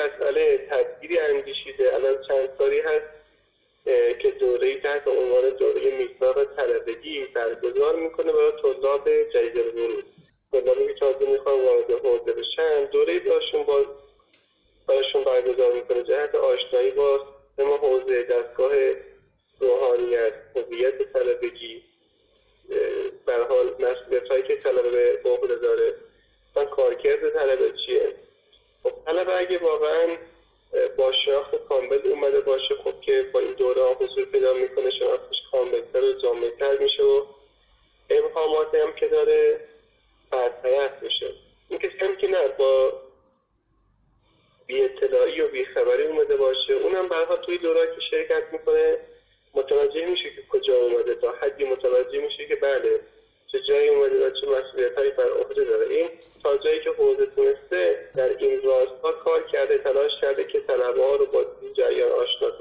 مسئله تدبیری اندیشیده. الان چند سالی هست که دوره‌ای تحت عنوان دوره میثاق طلبگی برگزار میکنه برای طلاب جدید ورود. طلابی که تازه میخوان وارد حوزه بشن دوره‌ای براشون برگزار میکنه جهت آشنایی با ما حوزه دستگاه روحانیت، هویت طلبگی، به هر حال مسئولیت‌هایی که طلبه به عهده داره و کارکرد طلبه چیه. خب طلبه اگه واقعا با شناخت کامل اومده باشه، خب که با این دوره حضور پیدا میکنه، شناختش کاملتر و جامع‌تر میشه و ابهاماتی هم که داره برطرف میشه. این کسی هم که نه با بی اطلاعی و بی خبری اومده باشه، اونم برها توی دوره که شرکت میکنه متوجه میشه که کجا اومده، تا حدی متوجه میشه که بله چه جایی اومده و چه مسئولیت‌هایی بر عهده داره. این تا جایی که حوزه تونسته در این راستا کار کرده، تلاش کرده که طلبه‌ها رو با این جریان آشنا